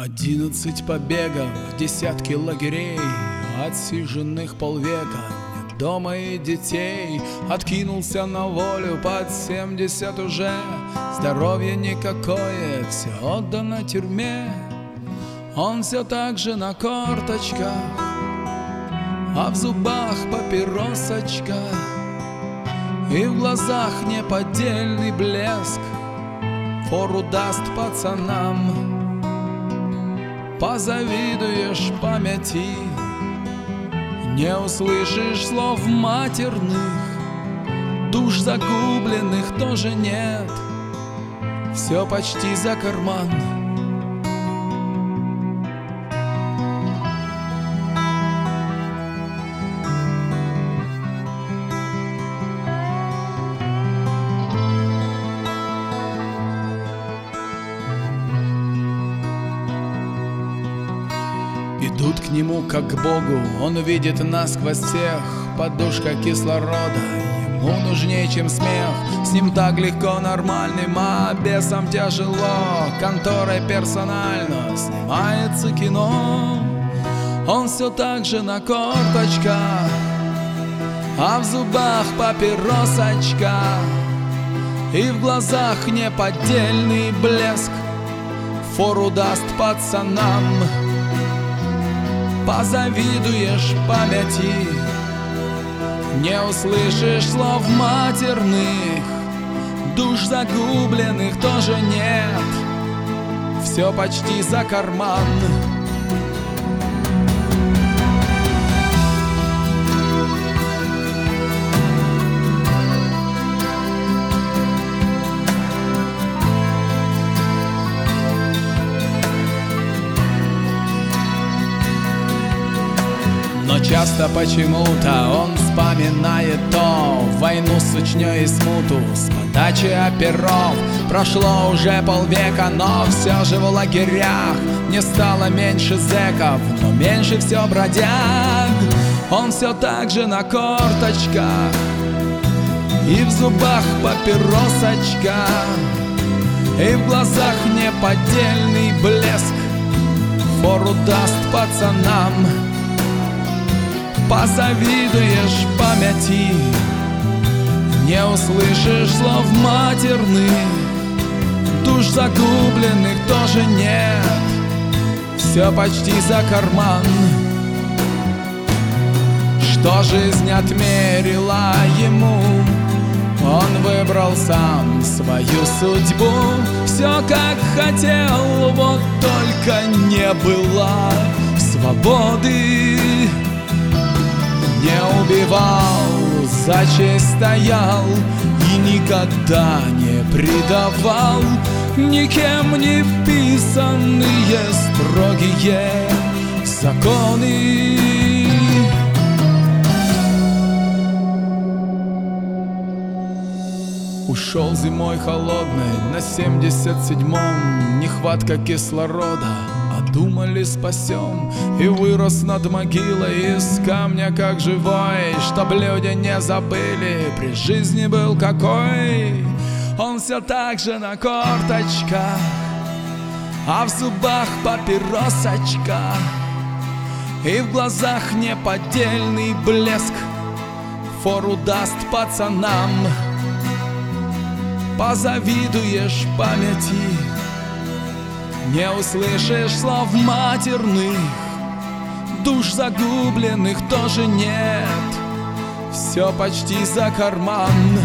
11 побегов, десятки лагерей, отсиженных полвека, нет дома и детей. Откинулся на волю под 70 уже, здоровье никакое, все отдано тюрьме. Он все так же на корточках, а в зубах папиросочка, и в глазах неподдельный блеск. Фору даст пацанам, позавидуешь памяти, не услышишь слов матерных, душ загубленных тоже нет, все почти за карман. Идут к нему как к Богу, он видит насквозь всех. Подушка кислорода ему нужнее, чем смех. С ним так легко нормальным, а бесам тяжело. Конторой персонально снимается кино. Он все так же на корточках, а в зубах папиросочка, и в глазах неподдельный блеск. Фору даст пацанам, позавидуешь памяти, не услышишь слов матерных, душ загубленных тоже нет, все почти за карман. Но часто почему-то он вспоминает то войну с учнёй и смуту, с подачи оперов. Прошло уже полвека, но все же в лагерях не стало меньше зэков, но меньше все бродяг. Он все так же на корточках, и в зубах папиросочка, и в глазах неподдельный блеск. Фору даст пацанам, позавидуешь памяти, не услышишь слов матерных, душ загубленных тоже нет, все почти за карман. Что жизнь отмерила ему, он выбрал сам свою судьбу. Все как хотел, вот только не было свободы. Не убивал, за честь стоял и никогда не предавал никем не вписанные строгие законы. Ушел зимой холодной на 77-м, нехватка кислорода, думали спасем, и вырос над могилой из камня как живой, чтоб люди не забыли, при жизни был какой. Он все так же на корточках, а в зубах папиросочка, и в глазах неподдельный блеск. Фору даст пацанам, позавидуешь памяти, не услышишь слов матерных, душ загубленных тоже нет, все почти за карман.